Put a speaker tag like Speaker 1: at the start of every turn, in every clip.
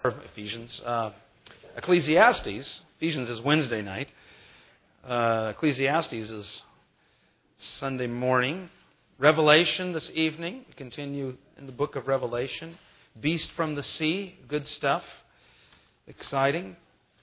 Speaker 1: Ephesians. Ecclesiastes. Ephesians is Wednesday night. Ecclesiastes is Sunday morning. Revelation this evening. We continue in the book of Revelation. Beast from the sea. Good stuff. Exciting.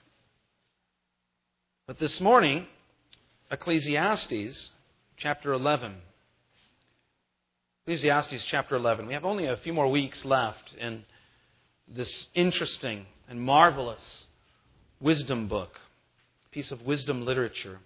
Speaker 1: But this morning, Ecclesiastes chapter 11. Ecclesiastes chapter 11. We have only a few more weeks left in this interesting and marvelous wisdom book, piece of wisdom literature.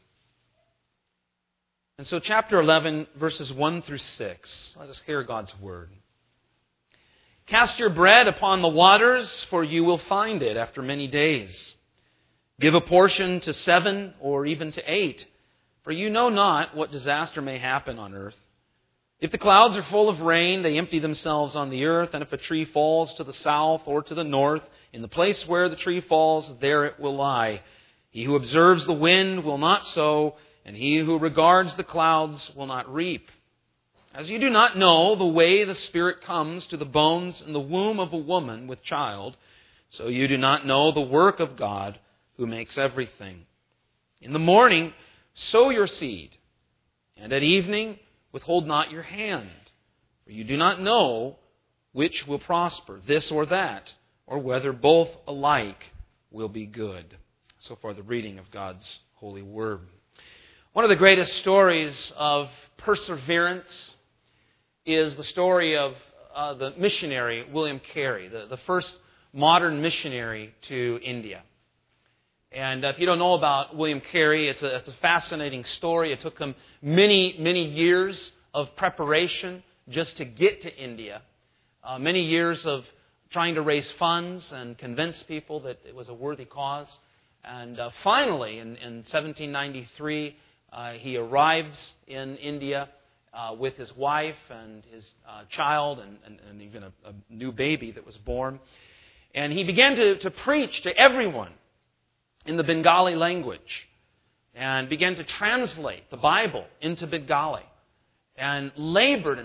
Speaker 1: And so chapter 11, verses 1 through 6. Let us hear God's word. Cast your bread upon the waters, for you will find it after many days. Give a portion to 7 or even to 8, for you know not what disaster may happen on earth. If the clouds are full of rain, they empty themselves on the earth, and if a tree falls to the south or to the north, in the place where the tree falls, there it will lie. He who observes the wind will not sow, and he who regards the clouds will not reap. As you do not know the way the Spirit comes to the bones in the womb of a woman with child, so you do not know the work of God who makes everything. In the morning, sow your seed, and at evening, withhold not your hand, for you do not know which will prosper, this or that, or whether both alike will be good. So far, the reading of God's holy word. One of the greatest stories of perseverance is the story of the missionary William Carey, the first modern missionary to India. And if you don't know about William Carey, it's a fascinating story. It took him many years of preparation just to get to India. Many years of trying to raise funds and convince people that it was a worthy cause. And finally, in 1793, he arrives in India with his wife and his child and even a new baby that was born. And he began to preach to everyone in the Bengali language and began to translate the Bible into Bengali and labored.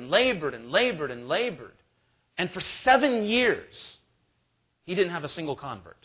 Speaker 1: And for 7 years, he didn't have a single convert.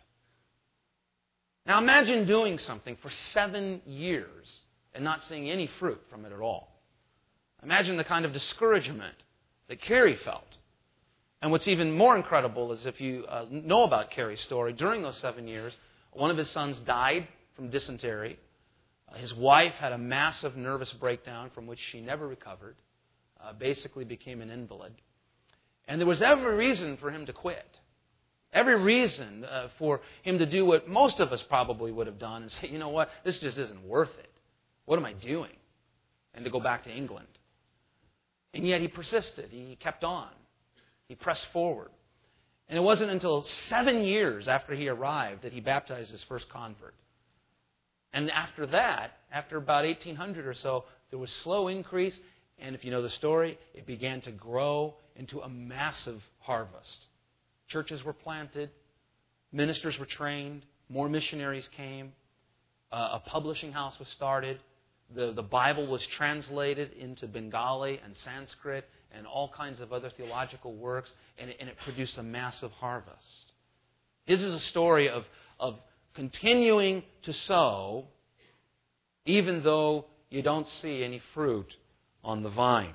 Speaker 1: Now imagine doing something for 7 years and not seeing any fruit from it at all. Imagine the kind of discouragement that Carey felt. And what's even more incredible is if you know about Carey's story, during those 7 years, one of his sons died from dysentery. His wife had a massive nervous breakdown from which she never recovered, basically became an invalid. And there was every reason for him to quit. Every reason for him to do what most of us probably would have done and say, you know what, this just isn't worth it. What am I doing? And to go back to England. And yet he persisted. He kept on. He pressed forward. And it wasn't until 7 years after he arrived that he baptized his first convert. And after that, after about 1800 or so, there was slow increase. And if you know the story, it began to grow into a massive harvest. Churches were planted. Ministers were trained. More missionaries came. A publishing house was started. The Bible was translated into Bengali and Sanskrit and all kinds of other theological works, and it produced a massive harvest. This is a story of continuing to sow even though you don't see any fruit on the vine.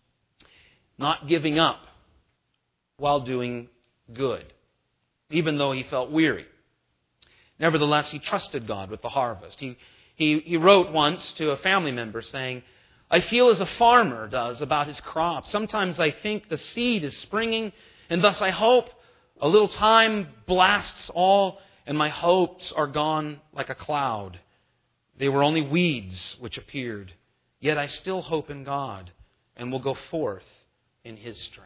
Speaker 1: Not giving up while doing good, even though he felt weary. Nevertheless, he trusted God with the harvest. He wrote once to a family member saying, I feel as a farmer does about his crop. Sometimes I think the seed is springing, and thus I hope. A little time blasts all, and my hopes are gone like a cloud. They were only weeds which appeared. Yet I still hope in God, and will go forth in His strength.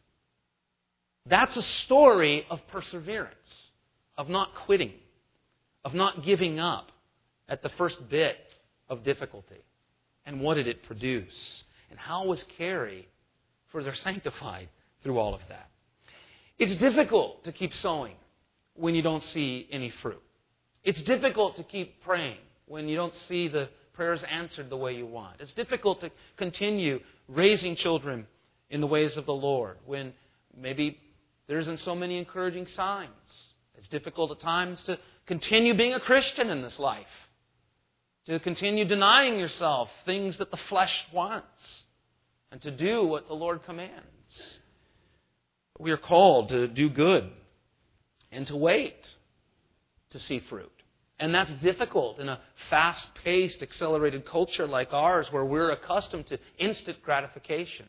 Speaker 1: That's a story of perseverance, of not quitting, of not giving up at the first bit of difficulty. And what did it produce? And how was Carey further sanctified through all of that? It's difficult to keep sowing when you don't see any fruit. It's difficult to keep praying when you don't see the prayers answered the way you want. It's difficult to continue raising children in the ways of the Lord when maybe there isn't so many encouraging signs It's difficult at times to continue being a Christian in this life, to continue denying yourself things that the flesh wants, and to do what the Lord commands. We are called to do good and to wait to see fruit. And that's difficult in a fast-paced, accelerated culture like ours where we're accustomed to instant gratification.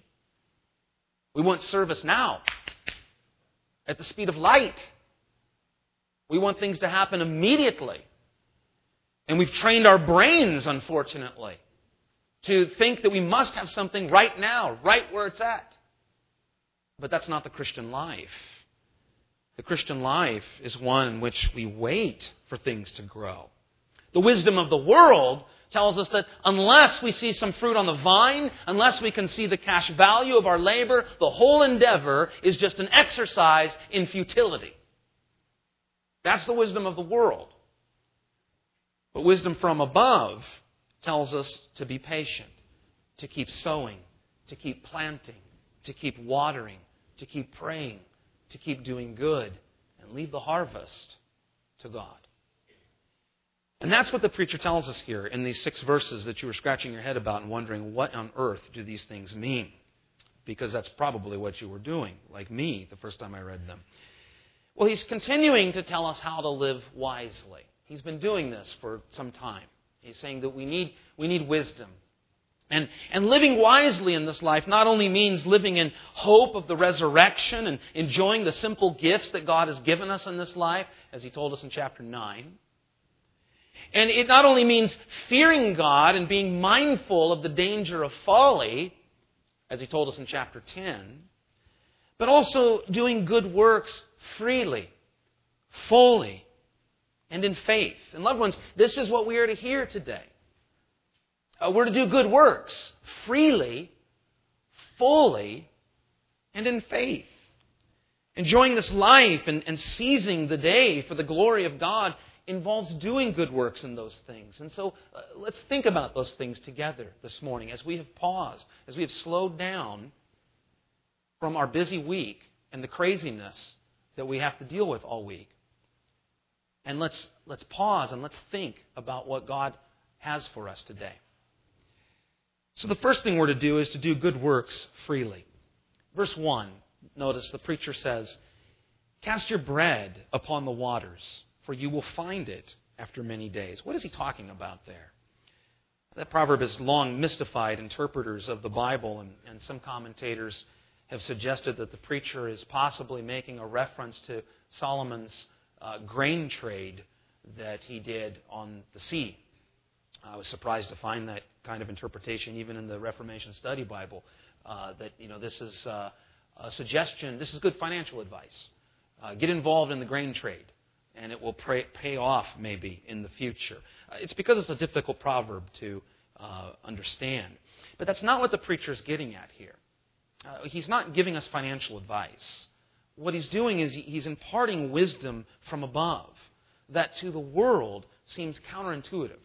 Speaker 1: We want service now, at the speed of light. We want things to happen immediately. And we've trained our brains, unfortunately, to think that we must have something right now, right where it's at. But that's not the Christian life. The Christian life is one in which we wait for things to grow. The wisdom of the world tells us that unless we see some fruit on the vine, unless we can see the cash value of our labor, the whole endeavor is just an exercise in futility. That's the wisdom of the world. But wisdom from above tells us to be patient, to keep sowing, to keep planting, to keep watering, to keep praying, to keep doing good, and leave the harvest to God. And that's what the preacher tells us here in these 6 verses that you were scratching your head about and wondering, what on earth do these things mean? Because that's probably what you were doing, like me, the first time I read them. Well, he's continuing to tell us how to live wisely. He's been doing this for some time. He's saying that we need wisdom. And living wisely in this life not only means living in hope of the resurrection and enjoying the simple gifts that God has given us in this life, as he told us in chapter 9. And it not only means fearing God and being mindful of the danger of folly, as he told us in chapter 10, but also doing good works freely, fully, and in faith. And loved ones, this is what we are to hear today. We're to do good works freely, fully, and in faith. Enjoying this life and seizing the day for the glory of God involves doing good works in those things. And so let's think about those things together this morning as we have paused, as we have slowed down from our busy week and the craziness that we have to deal with all week. And let's pause and let's think about what God has for us today. So the first thing we're to do is to do good works freely. Verse 1, notice the preacher says, "Cast your bread upon the waters, for you will find it after many days." What is he talking about there? That proverb has long mystified interpreters of the Bible, and some commentators have suggested that the preacher is possibly making a reference to Solomon's grain trade that he did on the sea. I was surprised to find that kind of interpretation even in the Reformation Study Bible, that this is a suggestion, this is good financial advice. Get involved in the grain trade, and it will pay off maybe in the future. It's because it's a difficult proverb to understand. But that's not what the preacher is getting at here. He's not giving us financial advice. What he's doing is he's imparting wisdom from above that to the world seems counterintuitive.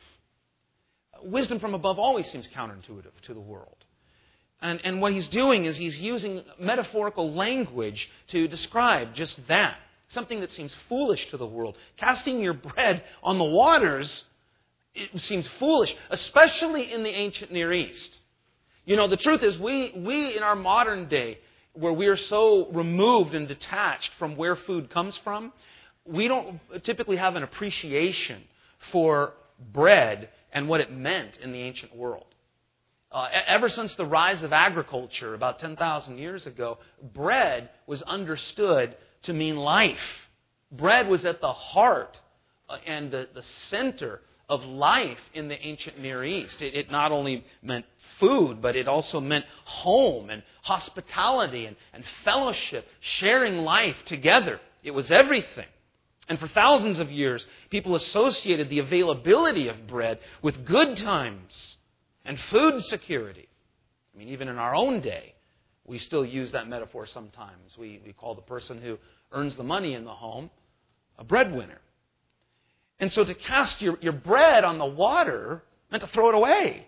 Speaker 1: Wisdom from above always seems counterintuitive to the world. And what he's doing is he's using metaphorical language to describe just that. Something that seems foolish to the world. Casting your bread on the waters, it seems foolish, especially in the ancient Near East. The truth is we in our modern day, where we are so removed and detached from where food comes from, we don't typically have an appreciation for bread and what it meant in the ancient world. Ever since the rise of agriculture about 10,000 years ago, bread was understood to mean life. Bread was at the heart and the center of life in the ancient Near East. It not only meant food, but it also meant home and hospitality and fellowship, sharing life together. It was everything. And for thousands of years, people associated the availability of bread with good times and food security. I mean, even in our own day, we still use that metaphor sometimes. We call the person who earns the money in the home a breadwinner. And so to cast your bread on the water meant to throw it away.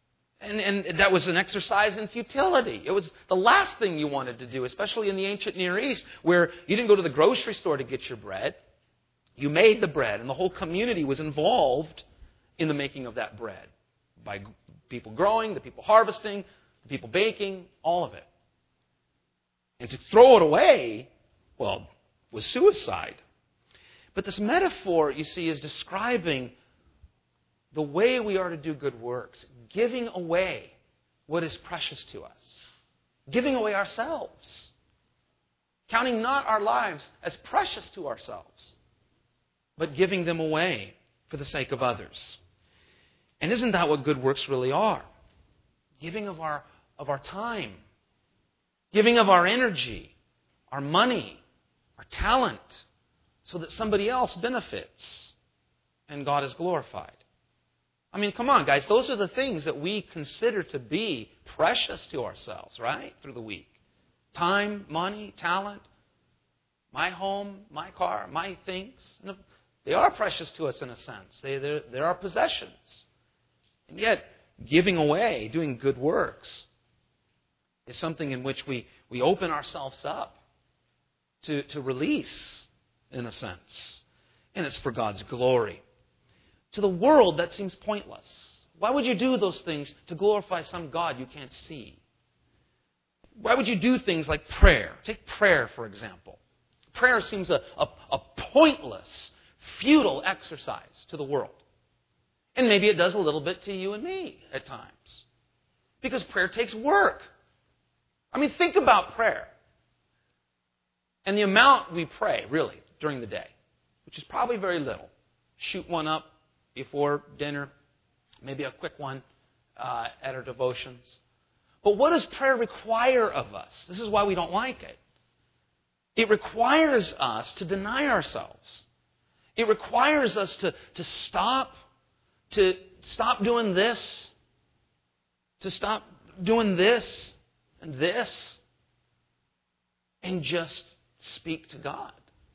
Speaker 1: And that was an exercise in futility. It was the last thing you wanted to do, especially in the ancient Near East, where you didn't go to the grocery store to get your bread. You made the bread, and the whole community was involved in the making of that bread. By people growing, the people harvesting, the people baking, all of it. And to throw it away, well, was suicide. But this metaphor, you see, is describing the way we are to do good works, giving away what is precious to us, giving away ourselves, counting not our lives as precious to ourselves, but giving them away for the sake of others. And isn't that what good works really are? Giving of our time, giving of our energy, our money, our talent, so that somebody else benefits and God is glorified. I mean, come on, guys. Those are the things that we consider to be precious to ourselves, right? Through the week. Time, money, talent, my home, my car, my things. They are precious to us in a sense. They're our possessions. And yet, giving away, doing good works, is something in which we open ourselves up to release, in a sense. And it's for God's glory. To the world, that seems pointless. Why would you do those things to glorify some God you can't see? Why would you do things like prayer? Take prayer, for example. Prayer seems a pointless, futile exercise to the world. And maybe it does a little bit to you and me at times. Because prayer takes work. I mean, think about prayer. And the amount we pray, really, during the day, which is probably very little. Shoot one up before dinner, maybe a quick one at our devotions. But what does prayer require of us? This is why we don't like it. It requires us to deny ourselves. It requires us to stop doing this, to stop doing this and this, and just speak to God.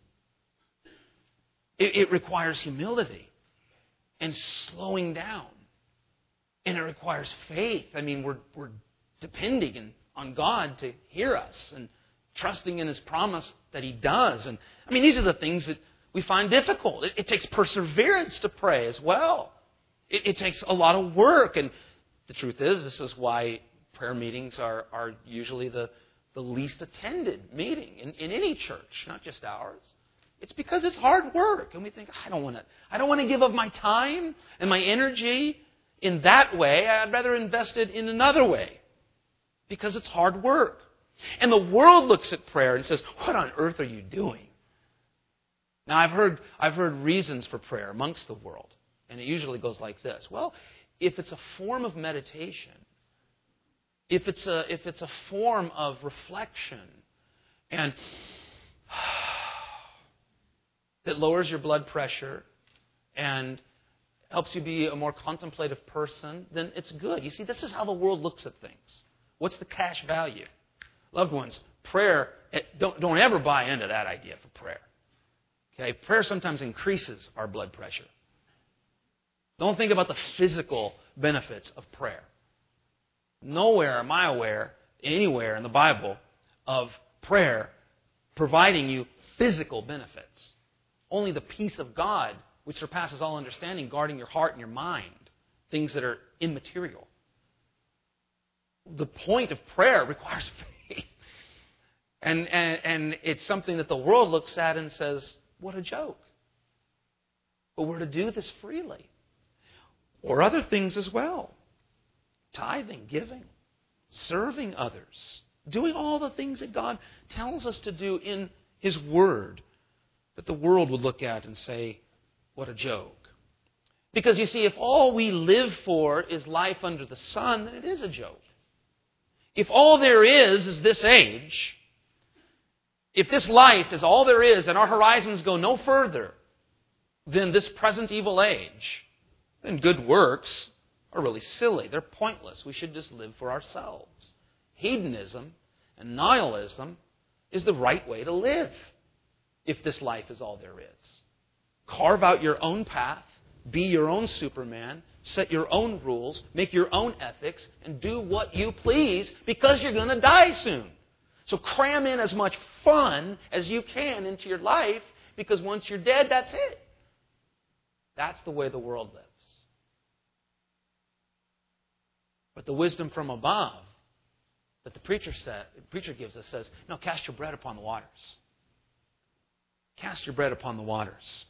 Speaker 1: It requires humility and slowing down. And it requires faith. I mean, we're depending on God to hear us and trusting in His promise that He does. And I mean, these are the things that we find difficult. It takes perseverance to pray as well. It takes a lot of work. And the truth is, this is why prayer meetings are usually the least attended meeting in any church, not just ours. It's because it's hard work. And we think, I don't want to give of my time and my energy in that way. I'd rather invest it in another way. Because it's hard work. And the world looks at prayer and says, what on earth are you doing? Now, I've heard reasons for prayer amongst the world. And it usually goes like this. Well, if it's a form of meditation, if it's a form of reflection, and that lowers your blood pressure and helps you be a more contemplative person, then it's good. You see, this is how the world looks at things. What's the cash value? Loved ones, prayer, don't ever buy into that idea for prayer. Okay, prayer sometimes increases our blood pressure. Don't think about the physical benefits of prayer. Nowhere am I aware, anywhere in the Bible, of prayer providing you physical benefits. Only the peace of God, which surpasses all understanding, guarding your heart and your mind, things that are immaterial. The point of prayer requires faith. And it's something that the world looks at and says, what a joke. But we're to do this freely. Or other things as well. Tithing, giving, serving others, doing all the things that God tells us to do in His Word that the world would look at and say, what a joke. Because you see, if all we live for is life under the sun, then it is a joke. If all there is this age, if this life is all there is and our horizons go no further than this present evil age, then good works are really silly. They're pointless. We should just live for ourselves. Hedonism and nihilism is the right way to live if this life is all there is. Carve out your own path, be your own Superman, set your own rules, make your own ethics, and do what you please because you're going to die soon. So cram in as much fun as you can into your life because once you're dead, that's it. That's the way the world lives. But the wisdom from above that the preacher gives us says, no, cast your bread upon the waters. Cast your bread upon the waters.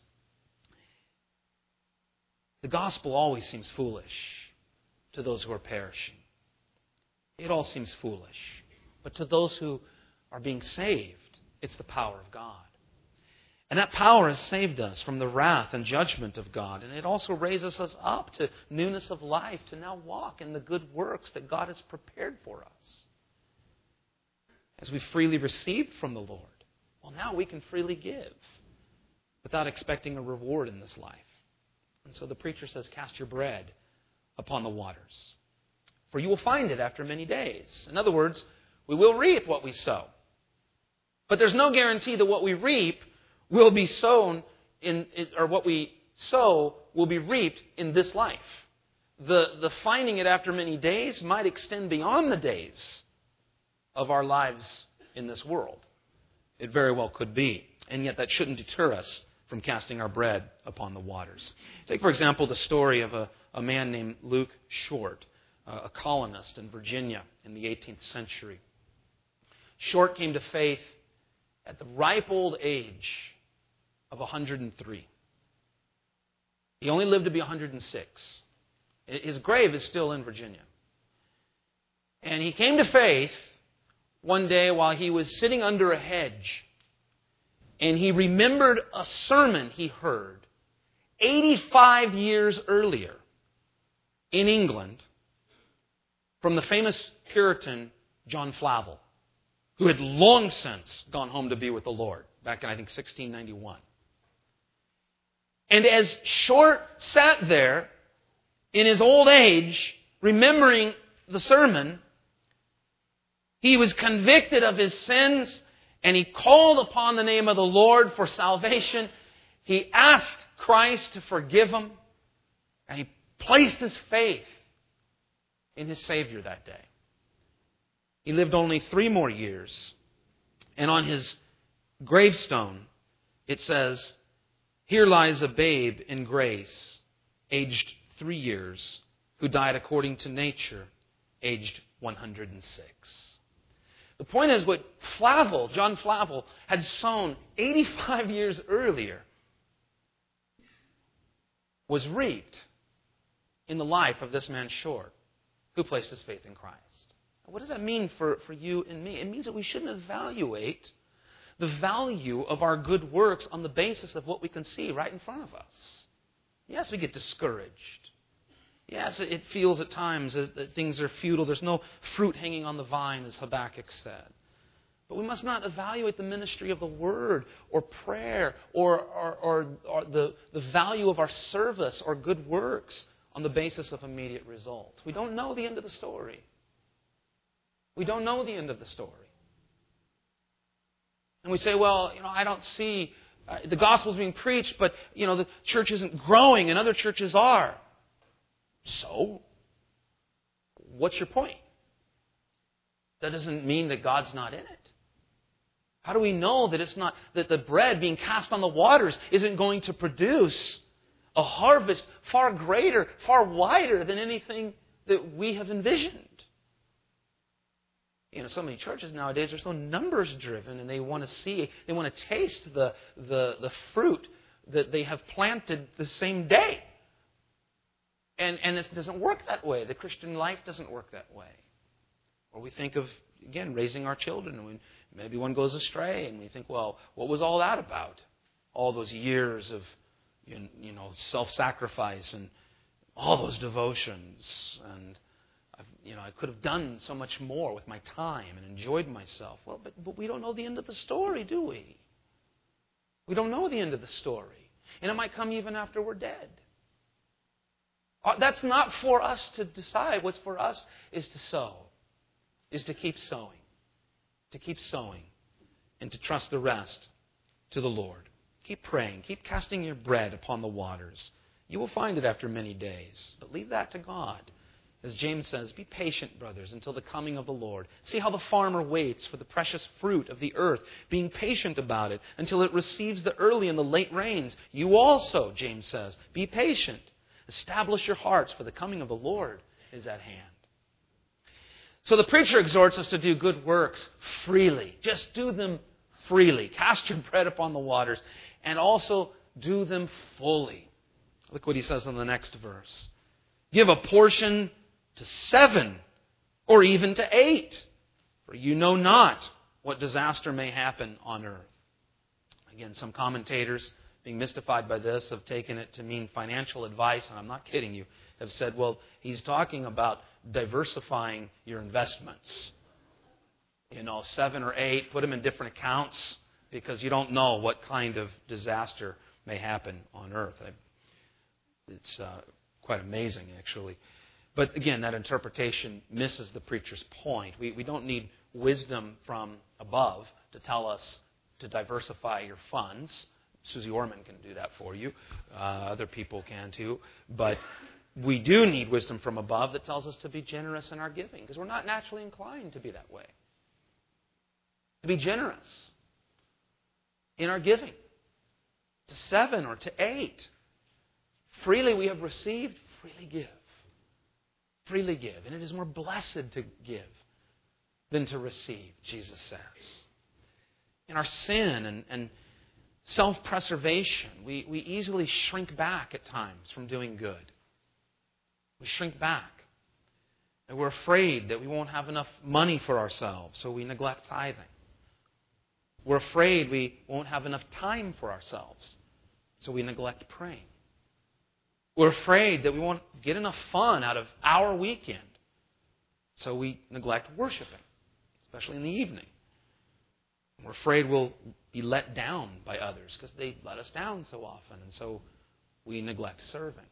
Speaker 1: The gospel always seems foolish to those who are perishing. It all seems foolish. But to those who are being saved, it's the power of God. And that power has saved us from the wrath and judgment of God. And it also raises us up to newness of life, to now walk in the good works that God has prepared for us. As we freely received from the Lord, well, now we can freely give without expecting a reward in this life. And so the preacher says, cast your bread upon the waters, for you will find it after many days. In other words, we will reap what we sow. But there's no guarantee that what we reap will be sown or what we sow will be reaped in this life. The finding it after many days might extend beyond the days of our lives in this world. It very well could be. And yet that shouldn't deter us from casting our bread upon the waters. Take, for example, the story of a man named Luke Short, a colonist in Virginia in the 18th century. Short came to faith at the ripe old age of 103. He only lived to be 106. His grave is still in Virginia. And he came to faith one day while he was sitting under a hedge. And he remembered a sermon he heard 85 years earlier in England from the famous Puritan John Flavel, who had long since gone home to be with the Lord, back in, I think, 1691. And as Short sat there in his old age, remembering the sermon, he was convicted of his sins, and he called upon the name of the Lord for salvation. He asked Christ to forgive him, and he placed his faith in his Savior that day. He lived only 3 more years, and on his gravestone it says, "Here lies a babe in grace, aged 3 years, who died according to nature, aged 106. The point is, what John Flavel, had sown 85 years earlier was reaped in the life of this man Short, who placed his faith in Christ. What does that mean for you and me? It means that we shouldn't evaluate the value of our good works on the basis of what we can see right in front of us. Yes, we get discouraged. Yes, it feels at times that things are futile. There's no fruit hanging on the vine, as Habakkuk said. But we must not evaluate the ministry of the Word or prayer or the value of our service or good works on the basis of immediate results. We don't know the end of the story. We don't know the end of the story. And we say, well, I don't see the gospel's being preached, but the church isn't growing and other churches are. So, what's your point? That doesn't mean that God's not in it. How do we know that it's not, that the bread being cast on the waters isn't going to produce a harvest far greater, far wider than anything that we have envisioned? So many churches nowadays are so numbers driven, and they want to taste the fruit that they have planted the same day. And this doesn't work that way. The Christian life doesn't work that way. Or we think of, again, raising our children, and maybe one goes astray, and we think, well, what was all that about? All those years of, self-sacrifice and all those devotions, and I could have done so much more with my time and enjoyed myself. Well, but we don't know the end of the story, do we? We don't know the end of the story. And it might come even after we're dead. That's not for us to decide. What's for us is to sow, is to keep sowing, and to trust the rest to the Lord. Keep praying. Keep casting your bread upon the waters. You will find it after many days. But leave that to God. As James says, be patient, brothers, until the coming of the Lord. See how the farmer waits for the precious fruit of the earth, being patient about it until it receives the early and the late rains. You also, James says, be patient. Establish your hearts, for the coming of the Lord is at hand. So the preacher exhorts us to do good works freely. Just do them freely. Cast your bread upon the waters, and also do them fully. Look what he says in the next verse. Give a portion to 7 or even to 8, for you know not what disaster may happen on earth. Again, some commentators, being mystified by this, have taken it to mean financial advice, and I'm not kidding you, have said, well, he's talking about diversifying your investments. 7 or 8, put them in different accounts, because you don't know what kind of disaster may happen on earth. It's quite amazing, actually. But again, that interpretation misses the preacher's point. We don't need wisdom from above to tell us to diversify your funds. Susie Orman can do that for you. Other people can too. But we do need wisdom from above that tells us to be generous in our giving, because we're not naturally inclined to be that way. To be generous in our giving. To 7 or to 8. Freely we have received, freely give. Freely give. And it is more blessed to give than to receive, Jesus says. In our sin and self-preservation, we easily shrink back at times from doing good. We shrink back. And we're afraid that we won't have enough money for ourselves, so we neglect tithing. We're afraid we won't have enough time for ourselves, so we neglect praying. We're afraid that we won't get enough fun out of our weekend, so we neglect worshiping, especially in the evening. We're afraid we'll be let down by others because they let us down so often, and so we neglect serving.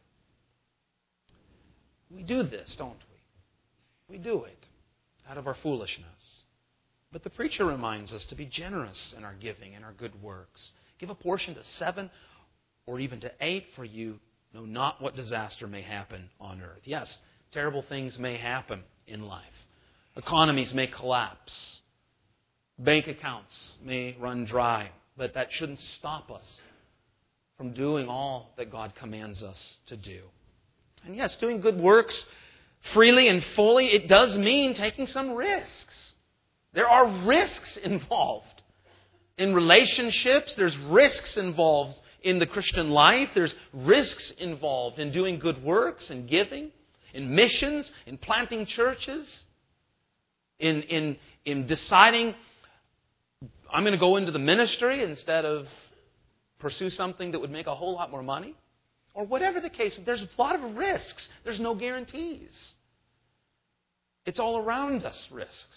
Speaker 1: We do this, don't we? We do it out of our foolishness. But the preacher reminds us to be generous in our giving and our good works. Give a portion to 7 or even to 8, for you know not what disaster may happen on earth. Yes, terrible things may happen in life. Economies may collapse. Bank accounts may run dry. But that shouldn't stop us from doing all that God commands us to do. And yes, doing good works freely and fully, it does mean taking some risks. There are risks involved in relationships. There's risks involved in the Christian life. There's risks involved in doing good works and giving, in missions, in planting churches, in deciding I'm going to go into the ministry instead of pursue something that would make a whole lot more money. Or whatever the case, there's a lot of risks. There's no guarantees. It's all around us, risks.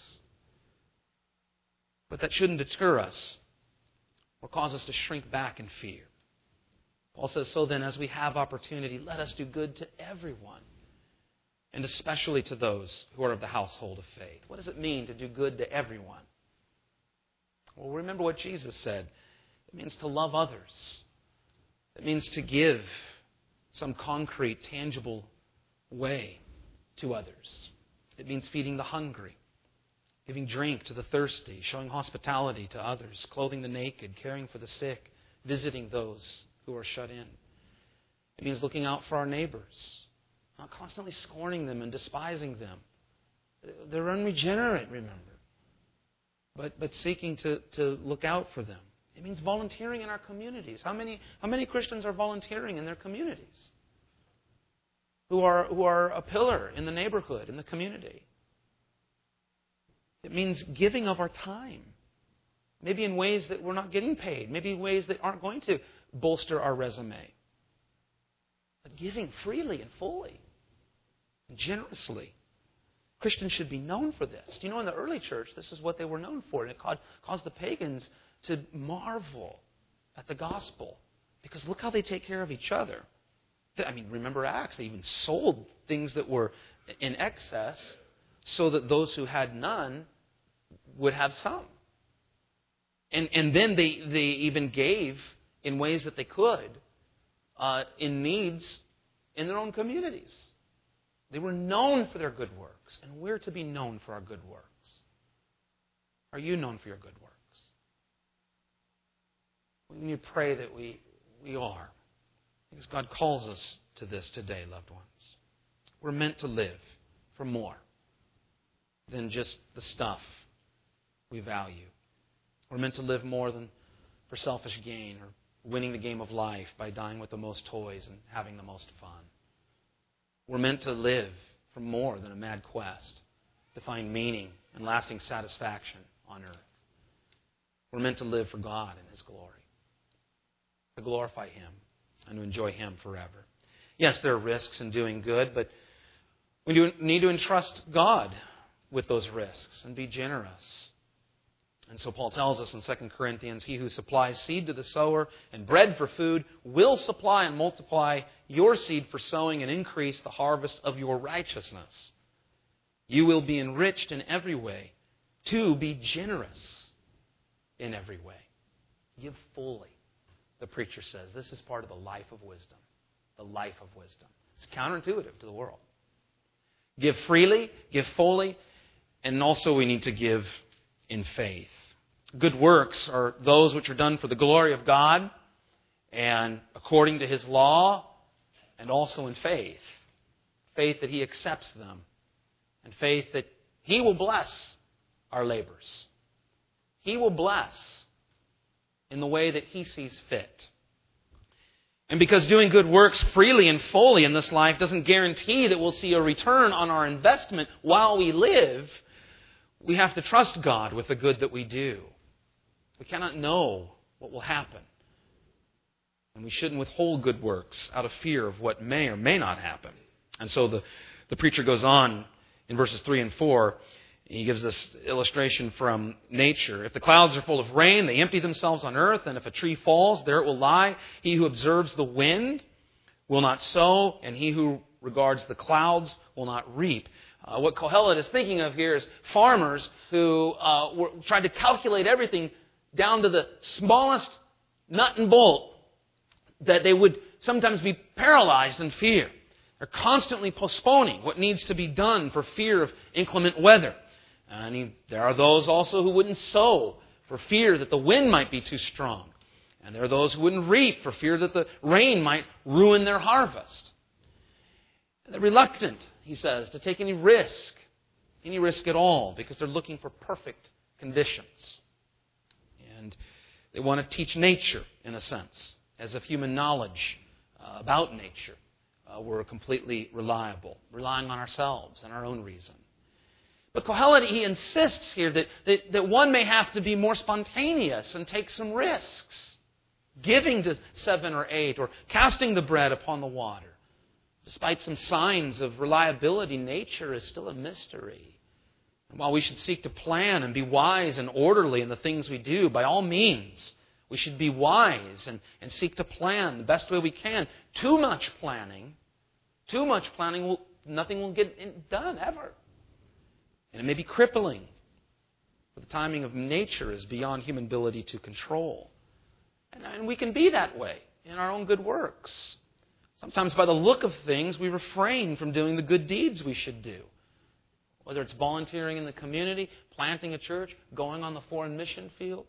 Speaker 1: But that shouldn't deter us or cause us to shrink back in fear. Paul says, so then, as we have opportunity, let us do good to everyone, and especially to those who are of the household of faith. What does it mean to do good to everyone? Well, remember what Jesus said. It means to love others. It means to give some concrete, tangible way to others. It means feeding the hungry, giving drink to the thirsty, showing hospitality to others, clothing the naked, caring for the sick, visiting those who are shut in. It means looking out for our neighbors, not constantly scorning them and despising them. They're unregenerate, remember, but seeking to look out for them. It means volunteering in our communities. How many Christians are volunteering in their communities? Who are a pillar in the neighborhood, in the community? It means giving of our time. Maybe in ways that we're not getting paid. Maybe in ways that aren't going to bolster our resume. But giving freely and fully. And generously. Christians should be known for this. Do you know, in the early church, this is what they were known for. And it caused the pagans to marvel at the gospel. Because look how they take care of each other. I mean, remember Acts. They even sold things that were in excess so that those who had none would have some. And then they even gave in ways that they could in needs in their own communities. They were known for their good works, and we're to be known for our good works. Are you known for your good works? We need to pray that we are. Because God calls us to this today, loved ones. We're meant to live for more than just the stuff we value. We're meant to live more than for selfish gain or winning the game of life by dying with the most toys and having the most fun. We're meant to live for more than a mad quest to find meaning and lasting satisfaction on earth. We're meant to live for God and His glory, to glorify Him and to enjoy Him forever. Yes, there are risks in doing good, but we need to entrust God with those risks and be generous. And so Paul tells us in 2 Corinthians, He who supplies seed to the sower and bread for food will supply and multiply your seed for sowing and increase the harvest of your righteousness. You will be enriched in every way, to be generous in every way. Give fully, the preacher says. This is part of the life of wisdom. The life of wisdom. It's counterintuitive to the world. Give freely, give fully, and also we need to give in faith. Good works are those which are done for the glory of God and according to His law, and also in faith. Faith that He accepts them, and faith that He will bless our labors. He will bless in the way that He sees fit. And because doing good works freely and fully in this life doesn't guarantee that we'll see a return on our investment while we live, we have to trust God with the good that we do. We cannot know what will happen. And we shouldn't withhold good works out of fear of what may or may not happen. And so the preacher goes on in verses 3 and 4. He gives this illustration from nature. If the clouds are full of rain, they empty themselves on earth. And if a tree falls, there it will lie. He who observes the wind will not sow, and he who regards the clouds will not reap. What Kohelet is thinking of here is farmers who tried to calculate everything down to the smallest nut and bolt, that they would sometimes be paralyzed in fear. They're constantly postponing what needs to be done for fear of inclement weather. And there are those also who wouldn't sow for fear that the wind might be too strong. And there are those who wouldn't reap for fear that the rain might ruin their harvest. And they're reluctant, he says, to take any risk at all, because they're looking for perfect conditions. And they want to teach nature, in a sense, as if human knowledge about nature were completely reliable, relying on ourselves and our own reason. But Kohelet, he insists here that one may have to be more spontaneous and take some risks, giving to 7 or 8 or casting the bread upon the water. Despite some signs of reliability, nature is still a mystery. And while we should seek to plan and be wise and orderly in the things we do, by all means, we should be wise and seek to plan the best way we can. Too much planning, nothing will get done ever. And it may be crippling. For the timing of nature is beyond human ability to control. And we can be that way in our own good works. Sometimes by the look of things, we refrain from doing the good deeds we should do. Whether it's volunteering in the community, planting a church, going on the foreign mission field,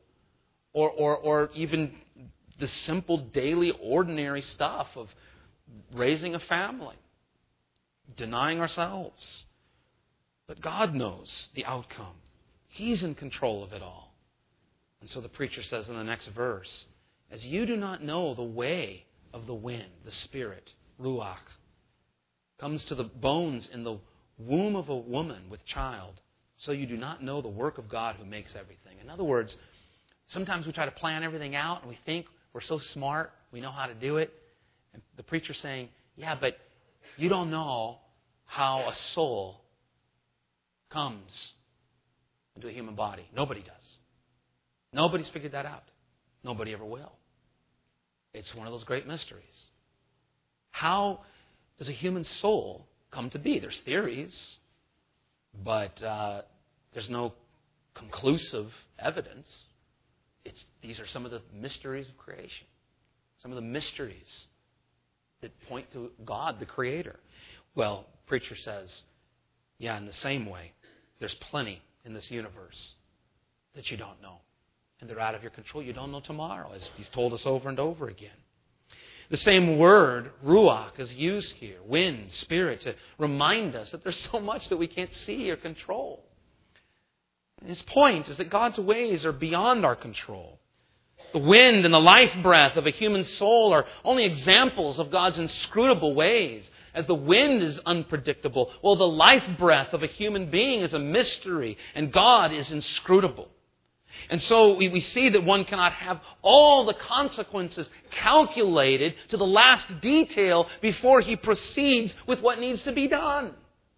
Speaker 1: or even the simple daily ordinary stuff of raising a family, denying ourselves. But God knows the outcome. He's in control of it all. And so the preacher says in the next verse, as you do not know the way of the wind, the spirit, ruach, comes to the bones in the womb of a woman with child, so you do not know the work of God who makes everything. In other words, sometimes we try to plan everything out and we think we're so smart, we know how to do it. And the preacher's saying, yeah, but you don't know how a soul comes into a human body. Nobody does. Nobody's figured that out. Nobody ever will. It's one of those great mysteries. How does a human soul come to be? There's theories, but there's no conclusive evidence. These are some of the mysteries of creation. Some of the mysteries that point to God, the Creator. Well, preacher says, yeah, in the same way, there's plenty in this universe that you don't know. And they're out of your control. You don't know tomorrow, as he's told us over and over again. The same word, ruach, is used here, wind, spirit, to remind us that there's so much that we can't see or control. And his point is that God's ways are beyond our control. The wind and the life breath of a human soul are only examples of God's inscrutable ways. As the wind is unpredictable, well, the life breath of a human being is a mystery, and God is inscrutable. And so we see that one cannot have all the consequences calculated to the last detail before he proceeds with what needs to be done.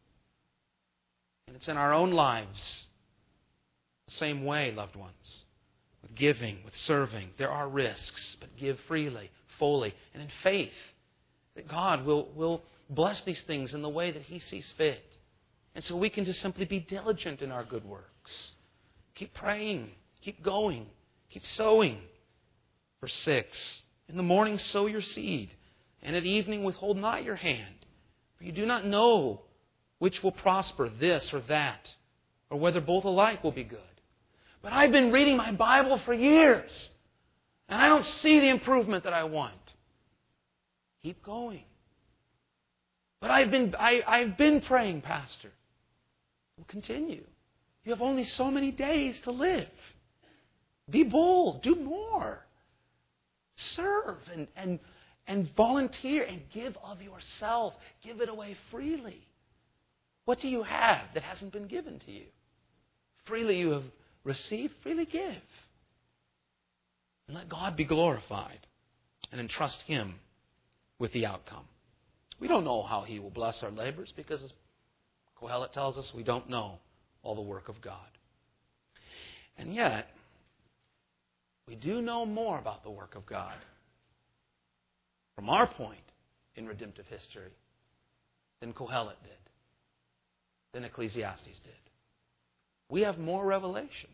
Speaker 1: And it's in our own lives the same way, loved ones. With giving, with serving, there are risks, but give freely, fully, and in faith that God will bless these things in the way that He sees fit. And so we can just simply be diligent in our good works. Keep praying. Keep going. Keep sowing. Verse 6, in the morning sow your seed, and at evening withhold not your hand. For you do not know which will prosper, this or that, or whether both alike will be good. But I've been reading my Bible for years, and I don't see the improvement that I want. Keep going. But I've been praying, Pastor. Well, continue. You have only so many days to live. Be bold. Do more. Serve and volunteer and give of yourself. Give it away freely. What do you have that hasn't been given to you? Freely you have received, freely give. And let God be glorified and entrust Him with the outcome. We don't know how He will bless our labors because, as Kohelet tells us, we don't know all the work of God. And yet, we do know more about the work of God from our point in redemptive history than Kohelet did, than Ecclesiastes did. We have more revelation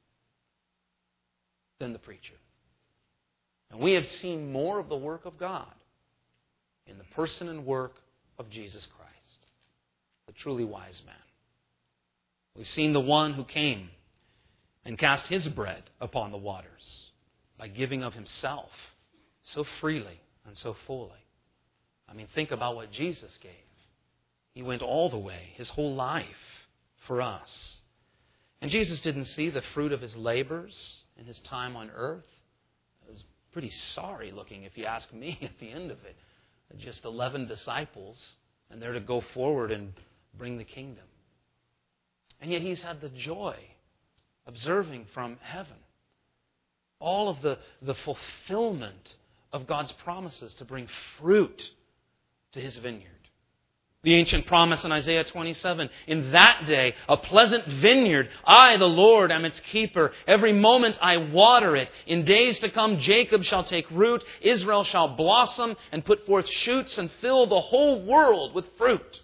Speaker 1: than the preacher. And we have seen more of the work of God in the person and work of Jesus Christ, the truly wise man. We've seen the one who came and cast His bread upon the waters by giving of Himself so freely and so fully. I mean, think about what Jesus gave. He went all the way, His whole life, for us. And Jesus didn't see the fruit of His labors in His time on earth. It was pretty sorry looking, if you ask me, at the end of it. Just 11 disciples, and they're to go forward and bring the kingdom. And yet He's had the joy observing from heaven all of the fulfillment of God's promises to bring fruit to His vineyard. The ancient promise in Isaiah 27, in that day, a pleasant vineyard, I, the Lord, am its keeper. Every moment I water it. In days to come, Jacob shall take root, Israel shall blossom and put forth shoots and fill the whole world with fruit.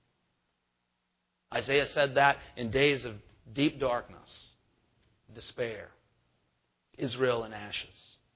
Speaker 1: Isaiah said that in days of deep darkness, despair, Israel in ashes.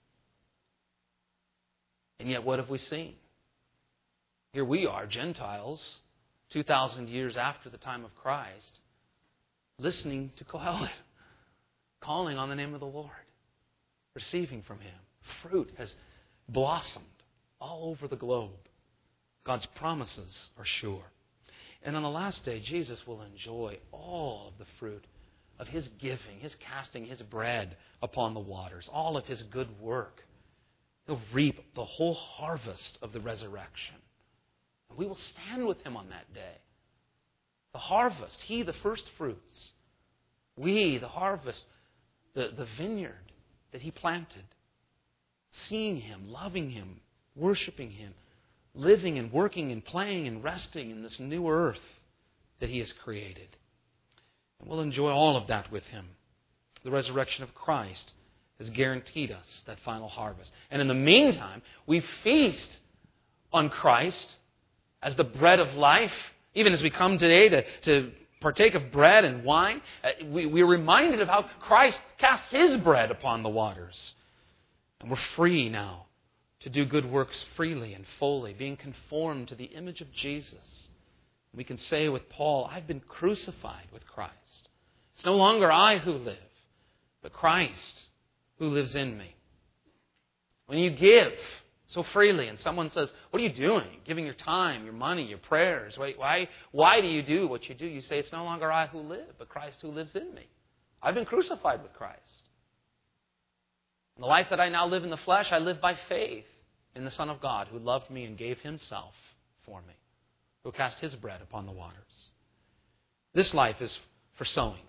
Speaker 1: And yet what have we seen? Here we are, Gentiles, 2,000 years after the time of Christ, listening to Kohelet, calling on the name of the Lord, receiving from Him. Fruit has blossomed all over the globe. God's promises are sure. And on the last day, Jesus will enjoy all of the fruit of His giving, His casting His bread upon the waters, all of His good work. He'll reap the whole harvest of the resurrection. And we will stand with Him on that day. The harvest, He the first fruits. We, the harvest, the vineyard that He planted. Seeing Him, loving Him, worshiping Him, living and working and playing and resting in this new earth that He has created. And we'll enjoy all of that with Him. The resurrection of Christ has guaranteed us that final harvest. And in the meantime, we feast on Christ as the bread of life. Even as we come today to partake of bread and wine, we're reminded of how Christ cast His bread upon the waters. And we're free now to do good works freely and fully, being conformed to the image of Jesus We can say with Paul, I've been crucified with Christ. It's no longer I who live, but Christ who lives in me. When you give so freely and someone says, what are you doing? Giving your time, your money, your prayers. Why do you do what you do? You say, it's no longer I who live, but Christ who lives in me. I've been crucified with Christ. And the life that I now live in the flesh, I live by faith in the Son of God who loved me and gave himself for me, who cast his bread upon the waters. This life is for sowing.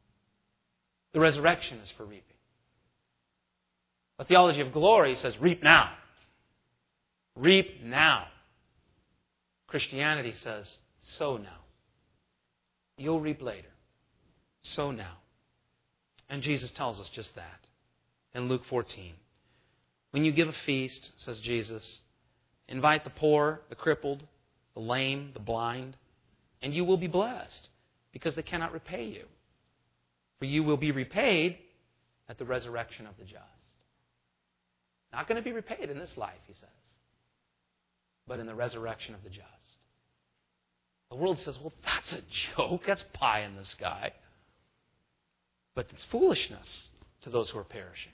Speaker 1: The resurrection is for reaping. The theology of glory says, reap now. Reap now. Christianity says, sow now. You'll reap later. Sow now. And Jesus tells us just that in Luke 14. When you give a feast, says Jesus, invite the poor, the crippled, the lame, the blind, and you will be blessed because they cannot repay you. For you will be repaid at the resurrection of the just. Not going to be repaid in this life, he says, but in the resurrection of the just. The world says, well, that's a joke. That's pie in the sky. But it's foolishness to those who are perishing.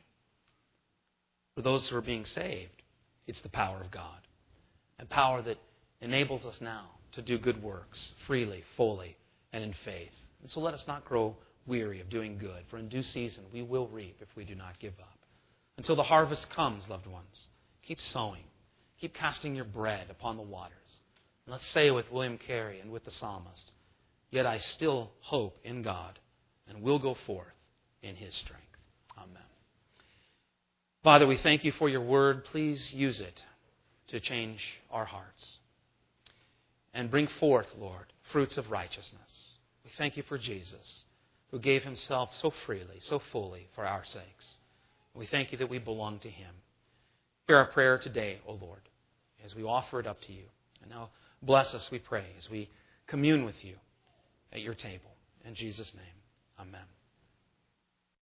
Speaker 1: For those who are being saved, it's the power of God. And power that enables us now to do good works freely, fully, and in faith. And so let us not grow weary of doing good, for in due season we will reap if we do not give up. Until the harvest comes, loved ones, keep sowing. Keep casting your bread upon the waters. And let's say with William Carey and with the psalmist, yet I still hope in God and will go forth in his strength. Amen. Father, we thank you for your word. Please use it to change our hearts and bring forth, Lord, fruits of righteousness. We thank you for Jesus, who gave himself so freely, so fully for our sakes. We thank you that we belong to him. Hear our prayer today, O Lord, as we offer it up to you. And now bless us, we pray, as we commune with you at your table. In Jesus' name, amen.